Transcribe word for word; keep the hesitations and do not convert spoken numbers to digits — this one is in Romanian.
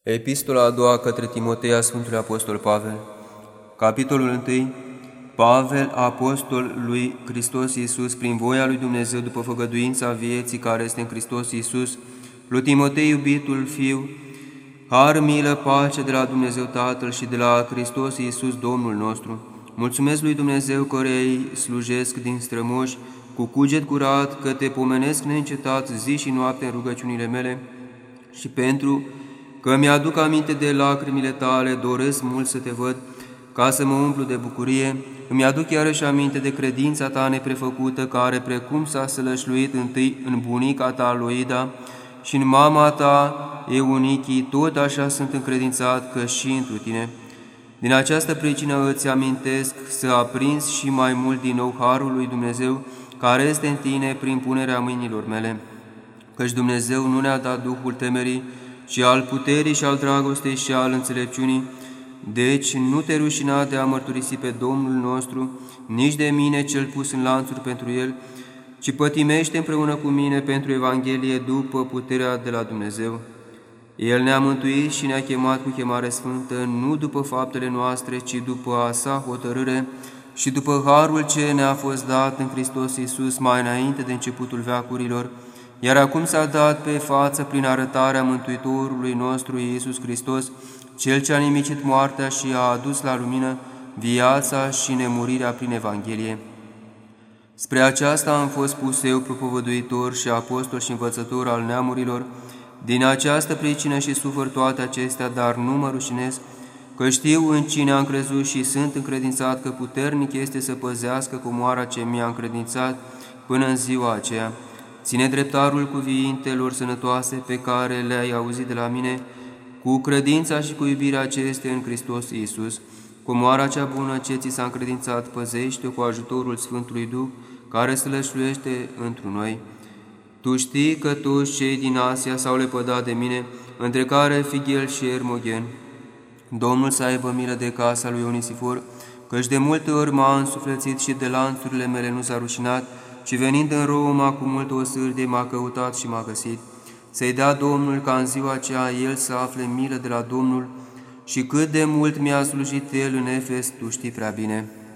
Epistola a doua către Timotei a Sfântului Apostol Pavel. Capitolul unu. Pavel, apostol lui Hristos Iisus, prin voia lui Dumnezeu, după făgăduința vieții care este în Hristos Iisus, lui Timotei, iubitul fiu, har, milă, pace de la Dumnezeu Tatăl și de la Hristos Iisus, Domnul nostru. Mulțumesc lui Dumnezeu căreia îi slujesc din strămoși, cu cuget curat, că te pomenesc neîncetat zi și noapte în rugăciunile mele, și pentru că mi-aduc aminte de lacrimile tale, doresc mult să te văd, ca să mă umplu de bucurie. Îmi aduc iarăși aminte de credința ta neprefăcută, care, precum s-a sălășluit întâi în bunica ta Loida și în mama ta Eunichii, tot așa sunt încredințat că și întru tine. Din această pricină îți amintesc să aprinzi și mai mult din nou harul lui Dumnezeu, care este în tine prin punerea mâinilor mele. Căci Dumnezeu nu ne-a dat Duhul temerii, ci al puterii și al dragostei și al înțelepciunii. Deci nu te rușina de a mărturisi pe Domnul nostru, nici de mine cel pus în lanțuri pentru El, ci pătimește împreună cu mine pentru Evanghelie după puterea de la Dumnezeu. El ne-a mântuit și ne-a chemat cu chemare sfântă, nu după faptele noastre, ci după a sa hotărâre și după harul ce ne-a fost dat în Hristos Iisus mai înainte de începutul veacurilor, iar acum s-a dat pe față prin arătarea Mântuitorului nostru Iisus Hristos, Cel ce a nimicit moartea și a adus la lumină viața și nemurirea prin Evanghelie. Spre aceasta am fost pus eu, propovăduitor și apostol și învățător al neamurilor. Din această pricină și sufăr toate acestea, dar nu mă rușinez, că știu în cine am crezut și sunt încredințat că puternic este să păzească comoara ce mi-a încredințat până în ziua aceea. Ține dreptarul cuvintelor sănătoase pe care le-ai auzit de la mine, cu credința și cu iubirea ce este în Hristos Iisus. Comoara cea bună ce ți s-a încredințat, păzește-o cu ajutorul Sfântului Duh, care slășluiește întru noi. Tu știi că toți cei din Asia s-au lepădat de mine, între care Fighel și Ermogen. Domnul să aibă milă de casa lui Onisifor, căci de multe ori m-a însuflețit și de lanțurile mele nu s-a rușinat, ci venind în Roma cu multă osârdie m-a căutat și m-a găsit. Să-i dea Domnul ca în ziua aceea el să afle milă de la Domnul, și cât de mult mi-a slujit el în Efes, tu știi prea bine.